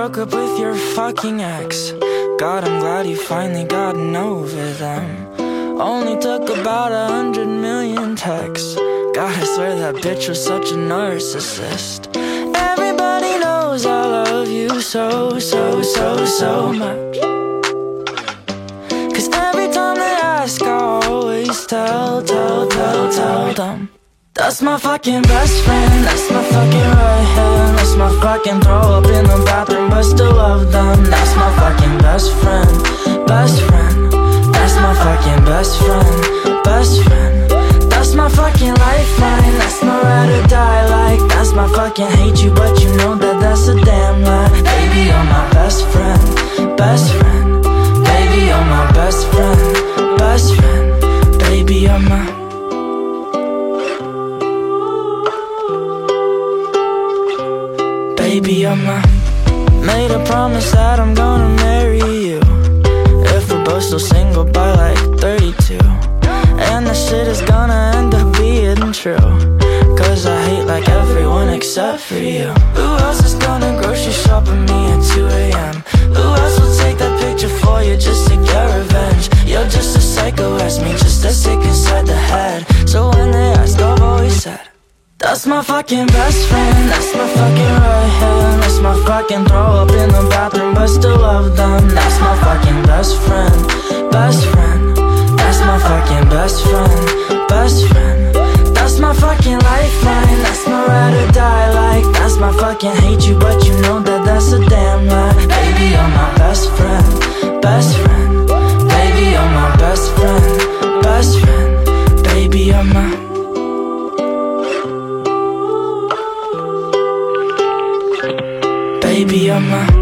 broke up with your fucking ex. God, I'm glad you finally gotten over them. Only took about 100 million texts. God, I swear that bitch was such a narcissist. Everybody knows I love you so, so, so, so much. Cause every time they ask, I always tell them. That's my fucking best friend, that's my fucking right hand. That's my fucking throw up in the bathroom but still love them. That's my fucking best friend, best friend. That's my fucking best friend, best friend. That's my fucking lifeline, that's my ride or die like. That's my fucking hate you but you know that that's a damn lie. Baby, you're my best friend, best friend. Baby, you're my best friend, best friend. Baby, you're my... Baby, you're my... Made a promise that I'm gonna marry you if we're both still single by like 32. And that shit is gonna end up being true, cause I hate like everyone except for you. Who else is gonna grocery shop with me at 2 AM? Who else will take that picture for you just to get revenge? You're just as psycho as me, just as sick inside the head. So when they ask, I've always said, that's my fucking best friend, that's my fucking right hand. That's my fucking throw up in the bathroom but still love them. That's my fucking best friend, best friend. That's my fucking best friend, best friend. That's my fucking lifeline, that's my ride or die like. That's my fucking hate you but you know that that's a damn lie. Baby, you're my best friend, best friend. Baby, you're my best friend, best friend. Baby, you're my... Baby, you're my...